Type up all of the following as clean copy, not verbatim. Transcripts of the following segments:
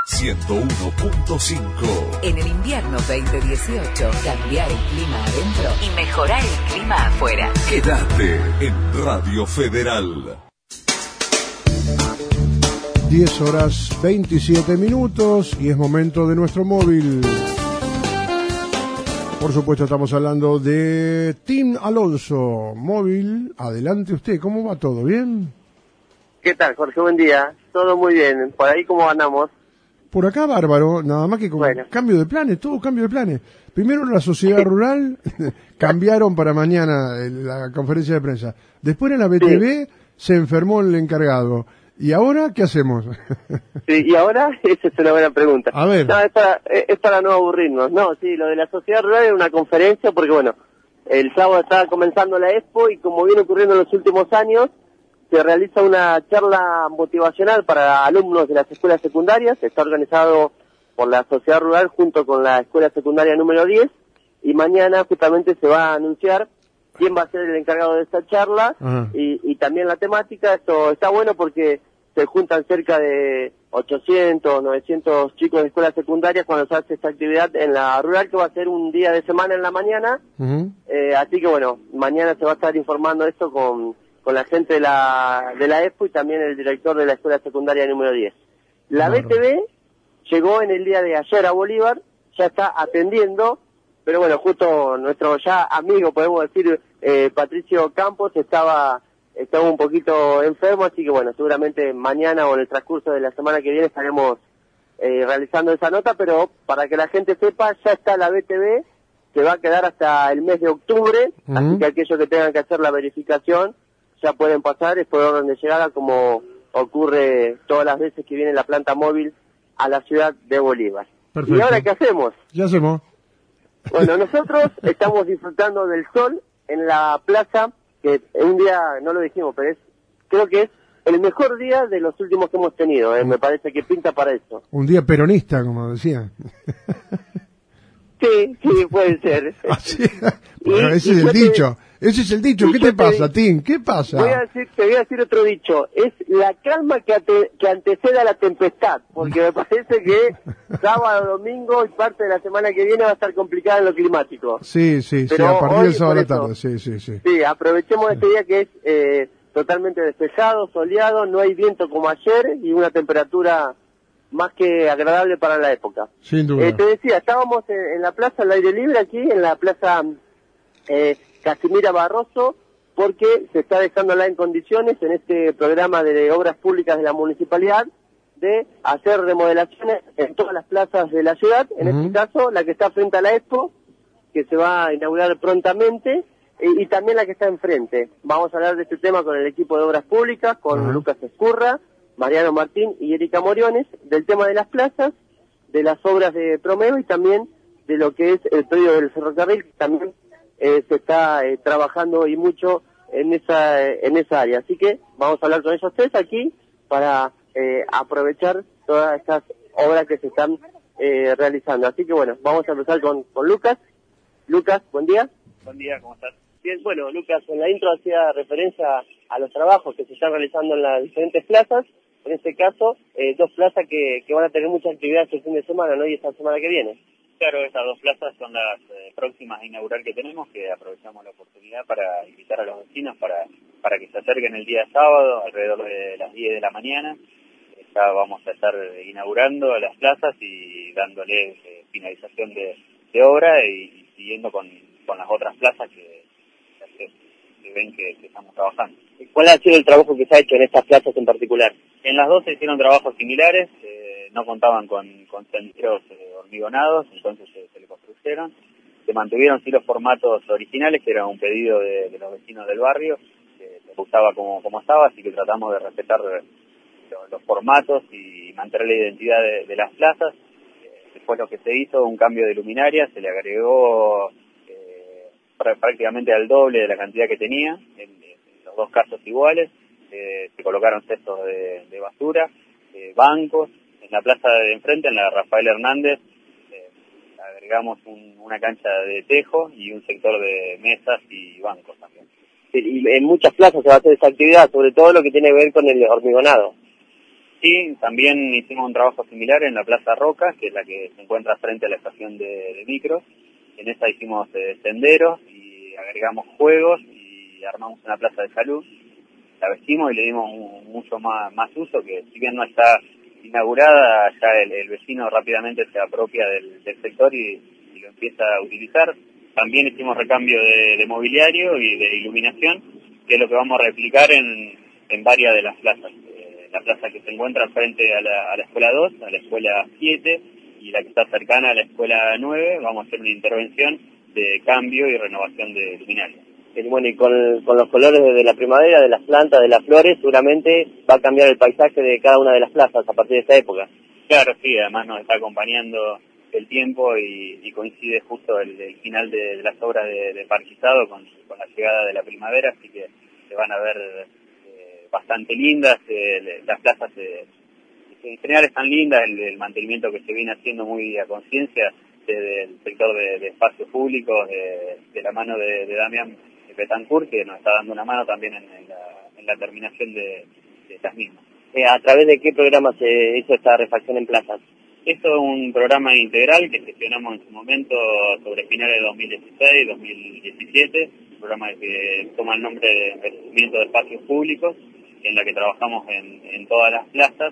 101.5. En el invierno 2018, cambiar el clima adentro y mejorar el clima afuera. Quédate en Radio Federal. 10 horas 27 minutos y es momento de nuestro móvil. Por supuesto estamos hablando de Tim Alonso. Móvil, adelante usted, ¿cómo va todo? ¿Bien? ¿Qué tal, Jorge? Buen día. Todo muy bien. ¿Por ahí cómo andamos? Por acá bárbaro, nada más que con cambio de planes, todo cambio de planes. Primero la sociedad rural cambiaron para mañana la conferencia de prensa. Después en la BTV se enfermó el encargado. ¿Y ahora qué hacemos? Sí, y ahora esa es una buena pregunta. A ver. No, es para no aburrirnos. No, sí, lo de la sociedad rural es una conferencia porque, bueno, el sábado está comenzando la Expo y como viene ocurriendo en los últimos años, se realiza una charla motivacional para alumnos de las escuelas secundarias. Está organizado por la sociedad rural junto con la escuela secundaria número 10 y mañana justamente se va a anunciar quién va a ser el encargado de esta charla y también la temática. Esto está bueno porque se juntan cerca de 800, 900 chicos de escuelas secundarias cuando se hace esta actividad en la rural, que va a ser un día de semana en la mañana. Así que bueno, mañana se va a estar informando esto con la gente de la Expo y también el director de la escuela secundaria número 10. La BTV llegó en el día de ayer a Bolívar, ya está atendiendo, pero bueno, justo nuestro ya amigo, podemos decir, Patricio Campos, estaba un poquito enfermo, así que bueno, seguramente mañana o en el transcurso de la semana que viene estaremos realizando esa nota, pero para que la gente sepa, ya está la BTV, que va a quedar hasta el mes de octubre, así que aquellos que tengan que hacer la verificación ya pueden pasar, es por orden de llegada, como ocurre todas las veces que viene la planta móvil a la ciudad de Bolívar. Perfecto. ¿Y ahora qué hacemos? ¿Qué hacemos? Bueno, nosotros estamos disfrutando del sol en la plaza, que un día, no lo dijimos, pero creo que es el mejor día de los últimos que hemos tenido, me parece que pinta para eso. Un día peronista, como decía. Sí, puede ser. Bueno, ese es el dicho. Ese es el dicho. ¿Qué te pasa, Tim? ¿Qué pasa? Te voy a decir otro dicho. Es la calma que antecede a la tempestad, porque me parece que sábado, domingo y parte de la semana que viene va a estar complicada en lo climático. Sí, pero a partir del sábado a la tarde, sí. Sí, aprovechemos este día que es totalmente despejado, soleado, no hay viento como ayer y una temperatura más que agradable para la época. Sin duda. Te decía, estábamos en la plaza al aire libre aquí, en la plaza Casimira Barroso, porque se está dejándola en condiciones en este programa de obras públicas de la municipalidad de hacer remodelaciones en todas las plazas de la ciudad, en este caso la que está frente a la Expo, que se va a inaugurar prontamente, y también la que está enfrente. Vamos a hablar de este tema con el equipo de obras públicas, con Lucas Escurra, Mariano Martín y Erika Moriones, del tema de las plazas, de las obras de Promeo y también de lo que es el predio del ferrocarril, que también se está trabajando y mucho en esa área. Así que vamos a hablar con ellos tres aquí para aprovechar todas estas obras que se están realizando. Así que bueno, vamos a empezar con Lucas. Lucas, buen día. Buen día, ¿cómo estás? Bien, bueno, Lucas, en la intro hacía referencia a los trabajos que se están realizando en las diferentes plazas. En este caso, dos plazas que van a tener mucha actividad este fin de semana, ¿no? Y esta semana que viene. Claro, estas dos plazas son las próximas a inaugurar que tenemos, que aprovechamos la oportunidad para invitar a los vecinos para que se acerquen el día sábado, alrededor de las 10 de la mañana. Ya vamos a estar inaugurando las plazas y dándole finalización de obra y siguiendo con las otras plazas que ven que estamos trabajando. ¿Cuál ha sido el trabajo que se ha hecho en estas plazas en particular? En las dos se hicieron trabajos similares, no contaban con senderos hormigonados, entonces se le construyeron. Se mantuvieron sí los formatos originales, que era un pedido de los vecinos del barrio, que les gustaba como estaba, así que tratamos de respetar los formatos y mantener la identidad de las plazas. Después lo que se hizo, un cambio de luminaria, se le agregó prácticamente al doble de la cantidad que tenía, en los dos casos iguales. Se colocaron cestos de basura, bancos. En la plaza de enfrente, en la Rafael Hernández, agregamos una cancha de tejo y un sector de mesas y bancos también. Y en muchas plazas se va a hacer esa actividad, sobre todo lo que tiene que ver con el hormigonado. Sí, también hicimos un trabajo similar en la Plaza Roca, que es la que se encuentra frente a la estación de micros. En esa hicimos senderos y agregamos juegos y armamos una plaza de salud. La vestimos y le dimos mucho más uso, que si bien no está inaugurada, ya el vecino rápidamente se apropia del sector y lo empieza a utilizar. También hicimos recambio de mobiliario y de iluminación, que es lo que vamos a replicar en varias de las plazas. La plaza que se encuentra frente a la escuela 2, a la escuela 7 y la que está cercana a la escuela 9, vamos a hacer una intervención de cambio y renovación de luminaria. Bueno, y con los colores de la primavera, de las plantas, de las flores, seguramente va a cambiar el paisaje de cada una de las plazas a partir de esta época. Claro, sí, además nos está acompañando el tiempo y coincide justo el final de las obras de parquizado con la llegada de la primavera, así que se van a ver bastante lindas. Las plazas en general están lindas, el mantenimiento que se viene haciendo muy a conciencia desde el sector de espacios públicos, de la mano de Damián Betancourt, que nos está dando una mano también en la terminación de las mismas. ¿A través de qué programa se hizo esta refacción en plazas? Esto es un programa integral que gestionamos en su momento sobre finales de 2016-2017, un programa que toma el nombre de Envejecimiento de Espacios Públicos, en la que trabajamos en todas las plazas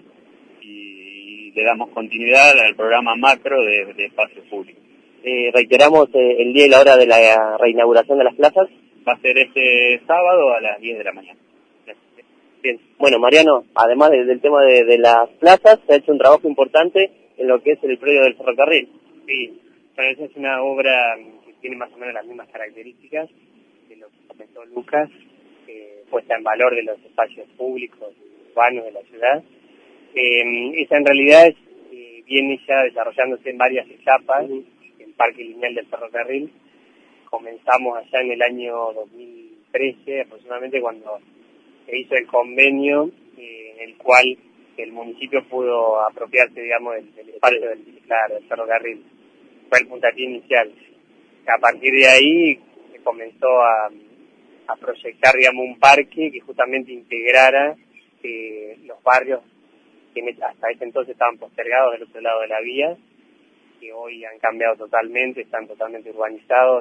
y le damos continuidad al programa macro de espacios públicos. Reiteramos el día y la hora de la reinauguración de las plazas. Va a ser este sábado a las 10 de la mañana. Bien. Bueno, Mariano, además del tema de las plazas, se ha hecho un trabajo importante en lo que es el predio del ferrocarril. Sí, bueno, esa es una obra que tiene más o menos las mismas características de lo que comentó Lucas, puesta en valor de los espacios públicos urbanos de la ciudad. Esa en realidad viene ya desarrollándose en varias etapas, el Parque Lineal del Ferrocarril. Comenzamos allá en el año 2013 aproximadamente, cuando se hizo el convenio en el cual el municipio pudo apropiarse, digamos, del espacio del ferrocarril. Fue el puntapié inicial. A partir de ahí se comenzó a proyectar, digamos, un parque que justamente integrara los barrios que hasta ese entonces estaban postergados del otro lado de la vía, que hoy han cambiado totalmente, están totalmente urbanizados,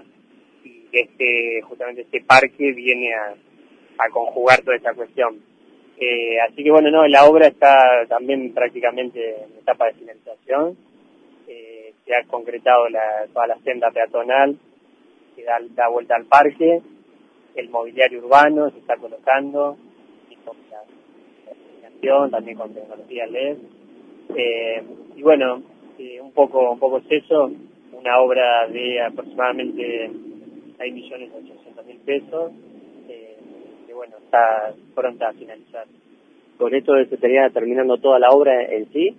y justamente este parque viene a conjugar toda esta cuestión. Así que bueno, no, la obra está también prácticamente en etapa de finalización. Se ha concretado toda la senda peatonal que da vuelta al parque, el mobiliario urbano se está colocando, y con la iluminación, también con tecnología LED. Y bueno, un poco es eso, una obra de aproximadamente 6.800.000 pesos, que bueno, está pronta a finalizar. ¿Con esto se estaría terminando toda la obra en sí?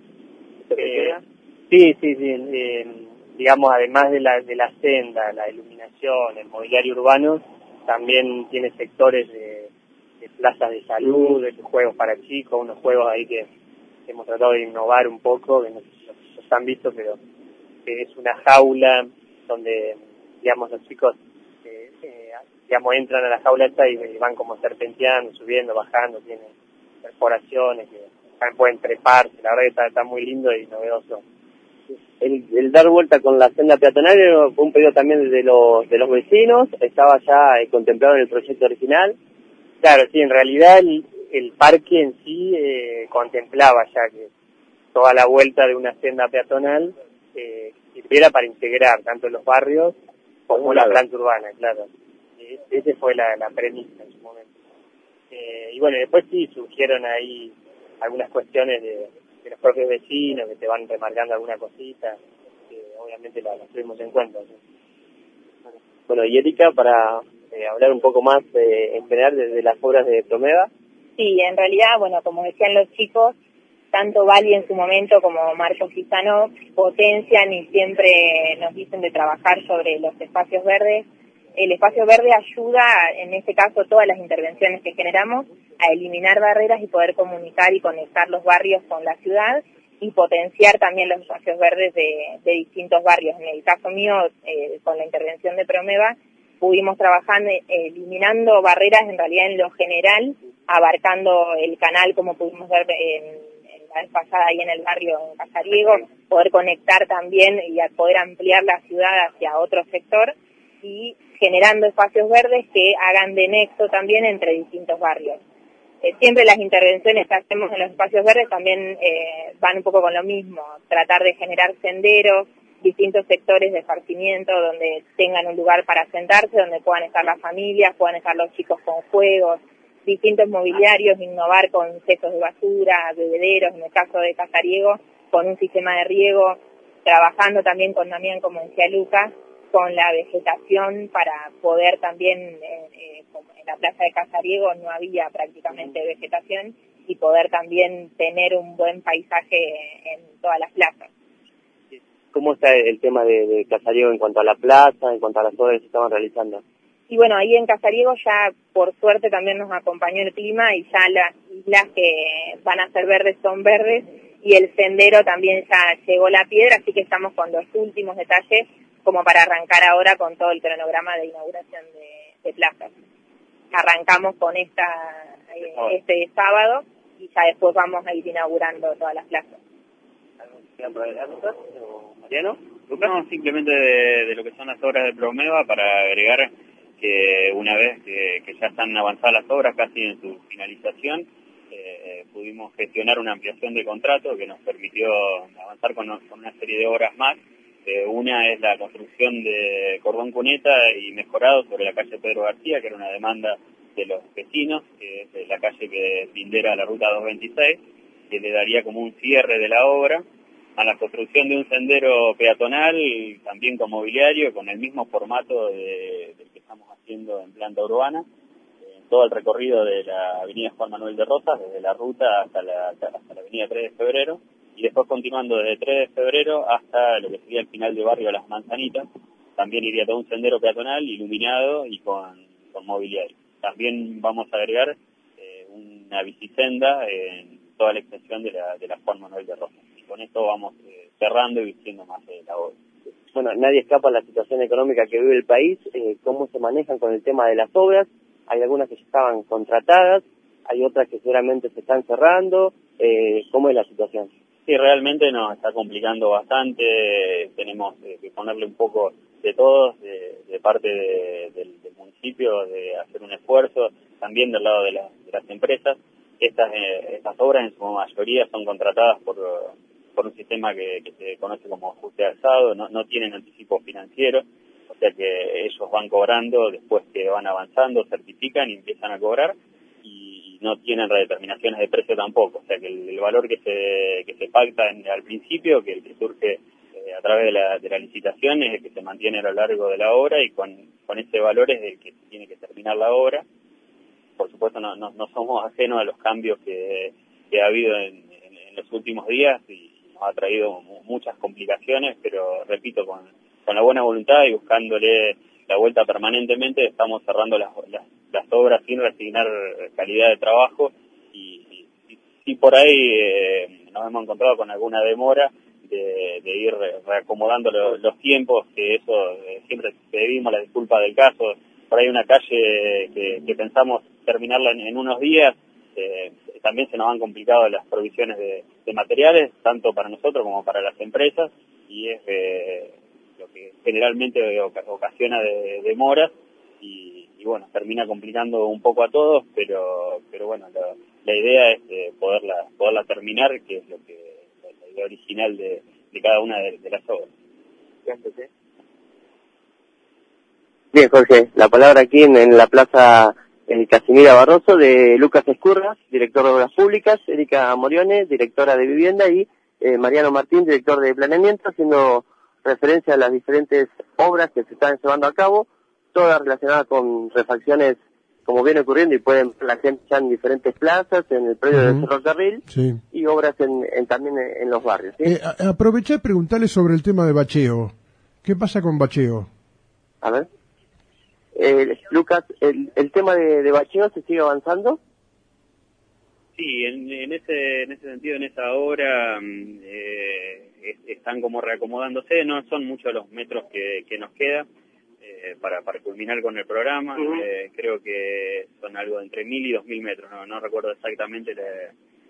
Sí, digamos, además de la senda, la iluminación, el mobiliario urbano, también tiene sectores de plazas de salud, de juegos para chicos, unos juegos ahí que hemos tratado de innovar un poco, que no sé si los han visto, pero es una jaula donde, digamos, los chicos digamos, entran a la jaula esta y van como serpenteando, subiendo, bajando, tienen perforaciones que también pueden treparse. La verdad que está muy lindo y novedoso. El dar vuelta con la senda peatonal fue un pedido también de los vecinos, estaba ya contemplado en el proyecto original. Claro, sí, en realidad el parque en sí contemplaba ya que toda la vuelta de una senda peatonal sirviera para integrar tanto los barrios como la planta urbana, claro. Esa fue la premisa en su momento. Y bueno, después sí surgieron ahí algunas cuestiones de los propios vecinos que te van remarcando alguna cosita, que obviamente las tuvimos en cuenta, ¿sí? Bueno, y Erika, para hablar un poco más en general de las obras de Promeva. Sí, en realidad, bueno, como decían los chicos, tanto Vali en su momento como Marcos Quijano potencian y siempre nos dicen de trabajar sobre los espacios verdes. El espacio verde ayuda, en este caso, todas las intervenciones que generamos, a eliminar barreras y poder comunicar y conectar los barrios con la ciudad y potenciar también los espacios verdes de distintos barrios. En el caso mío, con la intervención de Promeva, pudimos trabajar eliminando barreras en realidad en lo general, abarcando el canal, como pudimos ver en la vez pasada ahí en el barrio en Casariego, poder conectar también y poder ampliar la ciudad hacia otro sector y generando espacios verdes que hagan de nexo también entre distintos barrios. Siempre las intervenciones que hacemos en los espacios verdes también van un poco con lo mismo, tratar de generar senderos, distintos sectores de esparcimiento donde tengan un lugar para sentarse, donde puedan estar las familias, puedan estar los chicos con juegos, distintos mobiliarios, innovar con cestos de basura, bebederos, en el caso de Casariego, con un sistema de riego, trabajando también con Damián, como decía Lucas, con la vegetación para poder también, como en la plaza de Casariego no había prácticamente vegetación, y poder también tener un buen paisaje en todas las plazas. ¿Cómo está el tema de Casariego en cuanto a la plaza, en cuanto a las obras que se estaban realizando? Y bueno, ahí en Casariego ya por suerte también nos acompañó el clima y ya las islas que van a ser verdes son verdes y el sendero también ya llegó la piedra, así que estamos con los últimos detalles como para arrancar ahora con todo el cronograma de inauguración de plazas. Arrancamos con este sábado y ya después vamos a ir inaugurando todas las plazas. Mariano, no, simplemente de lo que son las obras de Promeva, para agregar que una vez que ya están avanzadas las obras, casi en su finalización, pudimos gestionar una ampliación de contrato que nos permitió avanzar con una serie de obras más. Una es la construcción de cordón cuneta y mejorado sobre la calle Pedro García, que era una demanda de los vecinos, que es la calle que lindera la ruta 226, que le daría como un cierre de la obra, a la construcción de un sendero peatonal, también con mobiliario, con el mismo formato del que estamos haciendo en planta urbana, todo el recorrido de la avenida Juan Manuel de Rosas, desde la ruta hasta la avenida 3 de Febrero, y después continuando desde 3 de Febrero hasta lo que sería el final de barrio Las Manzanitas. También iría todo un sendero peatonal iluminado y con mobiliario. También vamos a agregar una bicisenda en toda la extensión de la Juan Manuel de Rosas. Y con esto vamos cerrando y vistiendo más la obra. Bueno, nadie escapa a la situación económica que vive el país. ¿Cómo se manejan con el tema de las obras? Hay algunas que ya estaban contratadas, hay otras que seguramente se están cerrando. ¿Cómo es la situación? Sí, realmente nos está complicando bastante. Tenemos que ponerle un poco de todos, de parte del municipio, de hacer un esfuerzo, también del lado de las empresas. Estas obras en su mayoría son contratadas por un sistema que se conoce como ajuste alzado, no tienen anticipo financiero, o sea que ellos van cobrando después que van avanzando, certifican y empiezan a cobrar, y no tienen redeterminaciones de precio tampoco, o sea que el valor que se pacta al principio, que surge a través de la licitación, es el que se mantiene a lo largo de la obra, y con ese valor es el que tiene que terminar la obra. Por supuesto no somos ajenos a los cambios que ha habido en los últimos días, y nos ha traído muchas complicaciones, pero repito, con la buena voluntad y buscándole la vuelta permanentemente, estamos cerrando las obras sin resignar calidad de trabajo, y por ahí nos hemos encontrado con alguna demora de ir reacomodando los tiempos, que eso siempre pedimos la disculpa del caso. Por ahí una calle que pensamos terminarla en unos días, también se nos han complicado las provisiones de materiales, tanto para nosotros como para las empresas, y es lo que generalmente ocasiona demoras, y bueno, termina complicando un poco a todos, pero bueno, la idea es poderla terminar, que es la idea original de cada una de las obras. Gracias. Bien, Jorge, la palabra aquí en la plaza Casimira Barroso, de Lucas Escurra, director de Obras Públicas, Erika Morione, directora de Vivienda, y Mariano Martín, director de Planeamiento, haciendo referencia a las diferentes obras que se están llevando a cabo, todas relacionadas con refacciones, como viene ocurriendo, y pueden la gente ya en diferentes plazas, en el predio del ferrocarril, sí, y obras también en los barrios. ¿Sí? Aproveché a preguntarle sobre el tema de bacheo. ¿Qué pasa con bacheo? A ver. Lucas, ¿el tema de bacheo se sigue avanzando? Sí, en ese sentido, en esa obra están como reacomodándose, no son muchos los metros que nos queda para culminar con el programa. Creo que son algo entre 1.000 y 2.000 metros, no recuerdo exactamente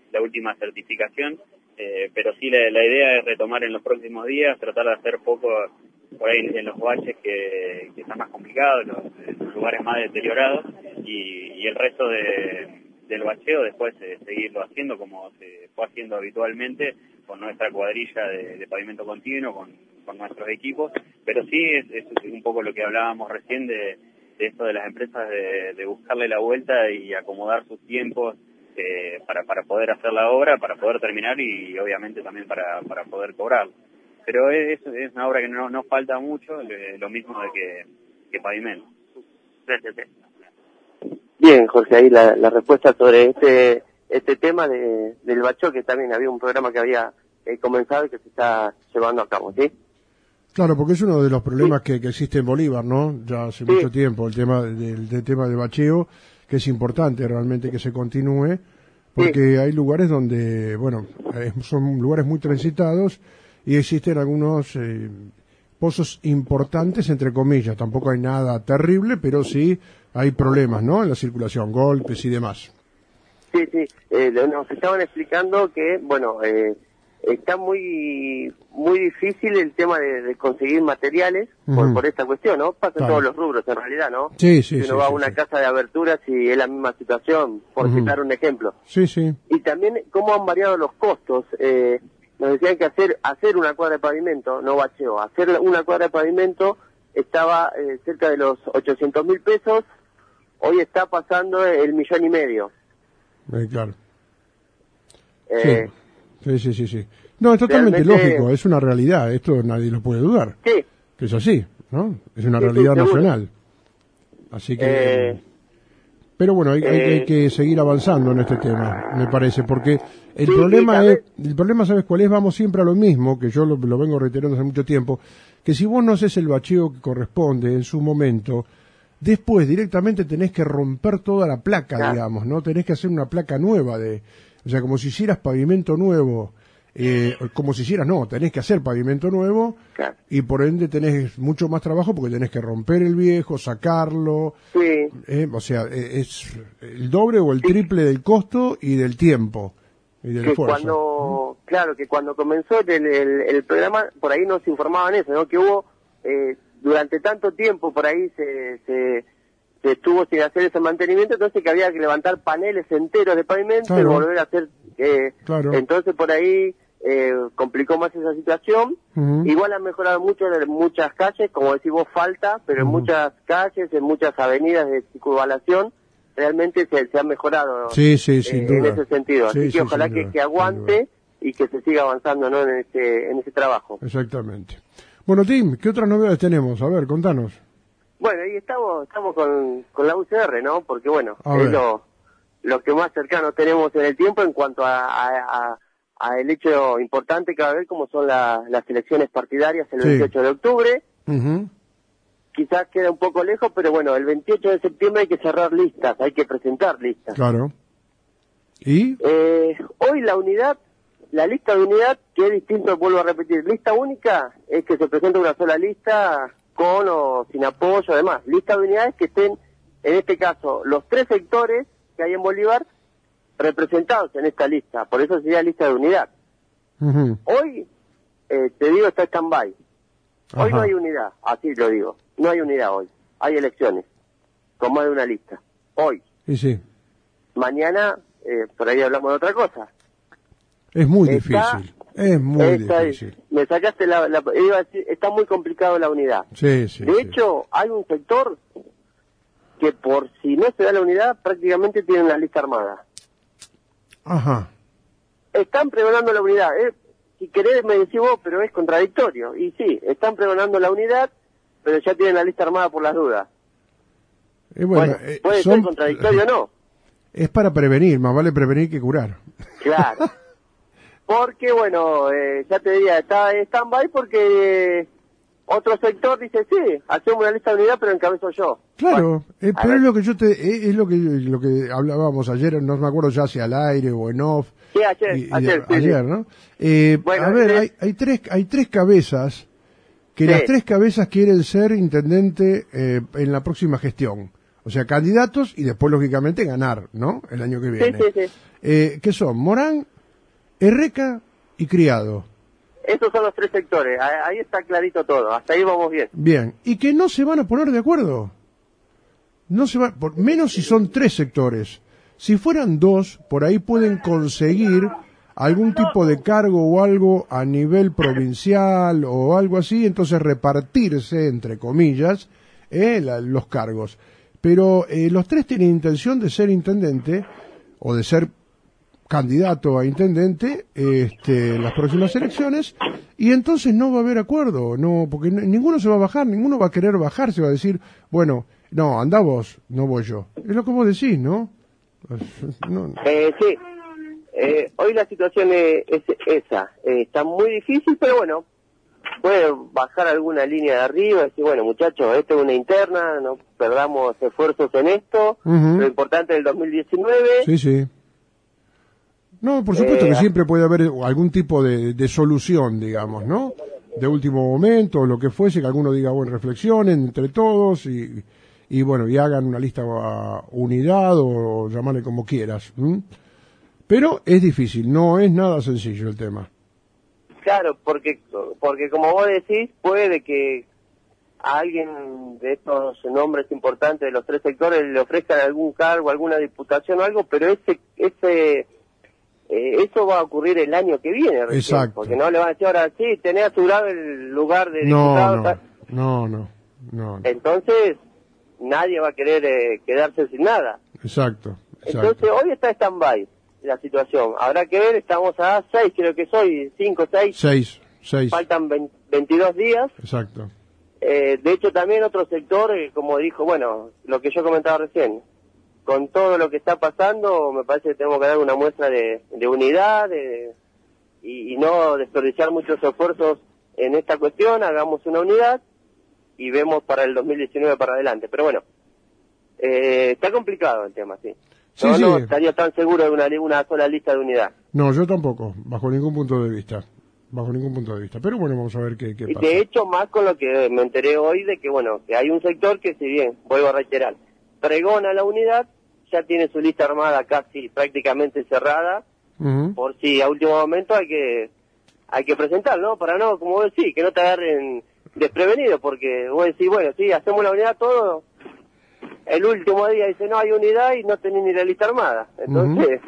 la última certificación, pero sí la idea es retomar en los próximos días, tratar de hacer poco por ahí en los baches que están más complicados, los lugares más deteriorados, y el resto del bacheo después seguirlo haciendo como se fue haciendo habitualmente con nuestra cuadrilla de pavimento continuo, con nuestros equipos, pero sí es un poco lo que hablábamos recién de esto de las empresas, de buscarle la vuelta y acomodar sus tiempos para poder hacer la obra, para poder terminar y obviamente también para poder cobrar. Pero es una obra que no falta mucho, lo mismo que pavimento. Gracias. Bien, Jorge, ahí la respuesta sobre este tema del bacheo, que también había un programa que había comenzado y que se está llevando a cabo, ¿sí? Claro, porque es uno de los problemas que existe en Bolívar, ¿no? Ya hace mucho tiempo, el tema del tema del bacheo, que es importante realmente que se continúe, porque hay lugares donde, bueno, son lugares muy transitados y existen algunos pozos importantes, entre comillas. Tampoco hay nada terrible, pero sí hay problemas, ¿no? En la circulación, golpes y demás. Sí, nos estaban explicando que, bueno, está muy difícil el tema de conseguir materiales por esta cuestión, ¿no? Pasa en todos los rubros, en realidad, ¿no? Sí. Si uno va a una casa de aberturas y es la misma situación, por citar un ejemplo. Sí. Y también cómo han variado los costos. Nos decían que hacer una cuadra de pavimento, no bacheo, hacer una cuadra de pavimento estaba cerca de los 800.000 pesos, hoy está pasando el 1,5 millones. Claro. Sí. No, es totalmente lógico, es una realidad, esto nadie lo puede dudar. Sí. Que es así, ¿no? Es una realidad nacional. Así que... Pero bueno, hay que seguir avanzando en este tema, me parece, porque el problema, ¿sabes cuál es? Vamos siempre a lo mismo, que yo lo vengo reiterando hace mucho tiempo, que si vos no haces el bacheo que corresponde en su momento, después directamente tenés que romper toda la placa, digamos, ¿no? Tenés que hacer una placa nueva o sea, como si hicieras pavimento nuevo, tenés que hacer pavimento nuevo, y por ende tenés mucho más trabajo porque tenés que romper el viejo, sacarlo, o sea, es el doble o el triple del costo y del tiempo y del esfuerzo. Que cuando comenzó el programa, por ahí nos informaban eso, ¿no? Que hubo, durante tanto tiempo por ahí se estuvo sin hacer ese mantenimiento, entonces que había que levantar paneles enteros de pavimento y volver a hacer, entonces por ahí complicó más esa situación. Igual han mejorado mucho en muchas calles, como decís vos, falta, pero en muchas calles, en muchas avenidas de circunvalación, realmente se ha mejorado en ese sentido. Así que ojalá que aguante y que se siga avanzando, ¿no? en ese trabajo. Exactamente. Bueno, Tim, ¿qué otras novedades tenemos? A ver, contanos. Bueno, y estamos con la UCR, ¿no? Porque bueno, es lo que más cercano tenemos en el tiempo en cuanto a el hecho importante que va a haber, como son las elecciones partidarias el 28 de octubre. Quizás queda un poco lejos, pero bueno, el 28 de septiembre hay que cerrar listas, hay que presentar listas. Claro. ¿Y? Hoy la lista de unidad, que es distinto, vuelvo a repetir, lista única es que se presenta una sola lista con o sin apoyo, además. Lista de unidades que estén, en este caso, los 3 sectores que hay en Bolívar representados en esta lista, por eso sería lista de unidad. Hoy, te digo, está stand-by. Hoy no hay unidad, así lo digo. No hay unidad hoy. Hay elecciones, con más de una lista. Hoy. Sí. Mañana, por ahí hablamos de otra cosa. Es muy difícil. Es muy difícil. Me sacaste iba a decir, está muy complicado la unidad. De hecho, hay un sector que por si no se da la unidad, prácticamente tienen la lista armada. Están pregonando la unidad. Si querés me decís vos, pero es contradictorio. Y sí, están pregonando la unidad, pero ya tienen la lista armada por las dudas. Bueno, puede ser contradictorio o no. Es para prevenir, más vale prevenir que curar. Claro. Porque, bueno, ya te diría, está en stand-by porque otro sector dice, sí, hacemos una lista de unidad, pero encabezo yo. Claro, pero es lo que es lo que hablábamos ayer, no me acuerdo ya si al aire o en off. Sí, ayer, ¿no? Bueno, a ver, hay tres cabezas, que las 3 cabezas quieren ser intendente en la próxima gestión. O sea, candidatos y después, lógicamente, ganar, ¿no? El año que viene. Sí. ¿Qué son? Morán, Erreca y Criado. Esos son los 3 sectores. Ahí está clarito todo. Hasta ahí vamos bien. Bien. ¿Y que no se van a poner de acuerdo? No se va, menos si son 3 sectores. Si fueran 2, por ahí pueden conseguir algún tipo de cargo o algo a nivel provincial o algo así, entonces repartirse, entre comillas, los cargos. Pero los 3 tienen intención de ser intendente o de ser candidato a intendente en las próximas elecciones, y entonces no va a haber acuerdo, no, porque ninguno se va a bajar, ninguno va a querer bajarse, va a decir, bueno, no, andá vos, no voy yo. Es lo que vos decís, ¿no? Sí. Hoy la situación es esa. Está muy difícil, pero bueno, puede bajar alguna línea de arriba y decir, bueno, muchachos, esto es una interna, no perdamos esfuerzos en esto, lo importante es el 2019. Sí. No, por supuesto que siempre puede haber algún tipo de solución, digamos, ¿no? De último momento, lo que fuese, que alguno diga, bueno, reflexionen entre todos y bueno, y hagan una lista unidad o llamarle como quieras. Pero es difícil, no es nada sencillo el tema. Claro, porque como vos decís, puede que a alguien de estos nombres importantes de los 3 sectores le ofrezcan algún cargo, alguna diputación o algo, pero eso va a ocurrir el año que viene recién. Exacto. Porque no le van a decir ahora, sí, tenés asegurado el lugar de diputado. No. Entonces, nadie va a querer quedarse sin nada. Exacto. Entonces, hoy está stand-by la situación. Habrá que ver, estamos a 6, creo que soy, 5, 6. 6. Faltan 22 días. Exacto. De hecho, también otro sector, como dijo, bueno, lo que yo comentaba recién, con todo lo que está pasando, me parece que tenemos que dar una muestra de unidad y no desperdiciar muchos esfuerzos en esta cuestión. Hagamos una unidad y vemos para el 2019 para adelante. Pero bueno, está complicado el tema, sí. No estaría tan seguro de una sola lista de unidad. No, yo tampoco, bajo ningún punto de vista. Pero bueno, vamos a ver qué pasa. De hecho, más con lo que me enteré hoy de que, bueno, que hay un sector que, si bien, vuelvo a reiterar, pregona la unidad, ya tiene su lista armada casi prácticamente cerrada, por si a último momento hay que presentar, ¿no? Para no, como vos decís, que no te agarren desprevenido, porque vos decís, bueno, sí, hacemos la unidad todo, el último día dice, no hay unidad y no tenés ni la lista armada. Entonces,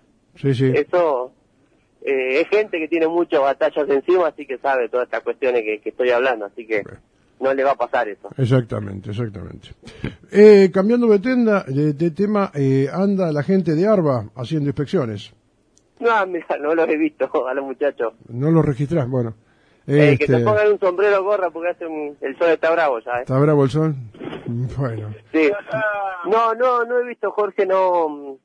eso es gente que tiene muchas batallas encima, así que sabe todas estas cuestiones que estoy hablando, así que no le va a pasar eso. Exactamente. Cambiando de tema, anda la gente de ARBA haciendo inspecciones. No, mira, no los he visto a los muchachos. ¿No los registrás? Bueno. Que te pongan un sombrero gorra porque el sol está bravo ya. ¿Está bravo el sol? Bueno. Sí. No he visto, Jorge, no.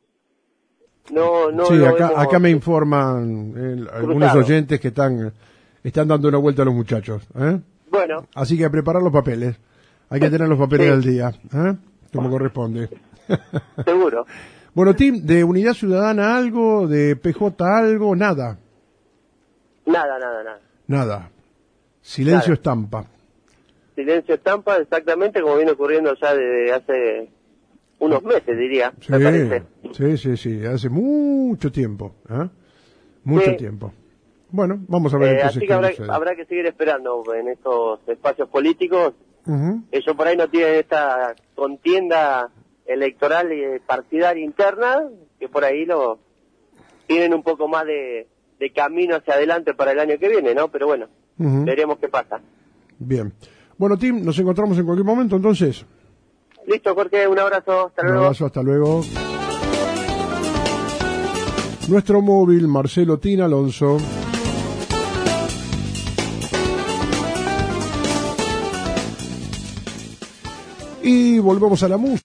Sí, acá me informan algunos oyentes que están dando una vuelta a los muchachos. Bueno. Así que a preparar los papeles. Hay que tener los papeles al día, como corresponde. Seguro. Bueno, Tim, ¿de Unidad Ciudadana algo? ¿De PJ algo? Nada. Nada. Silencio estampa. Silencio estampa, exactamente como viene ocurriendo ya desde hace unos meses, diría, me parece. Sí, hace mucho tiempo. Mucho tiempo. Bueno, vamos a ver entonces. Así que habrá que seguir esperando en estos espacios políticos. Ellos por ahí no tienen esta contienda electoral y partidaria interna, que por ahí tienen un poco más de camino hacia adelante para el año que viene, ¿no? Pero bueno, veremos qué pasa. Bien. Bueno, Tim, nos encontramos en cualquier momento, entonces. Listo, Jorge, un abrazo, hasta luego. Un abrazo, hasta luego. Nuestro móvil, Marcelo Tina Alonso. Y volvemos a la música.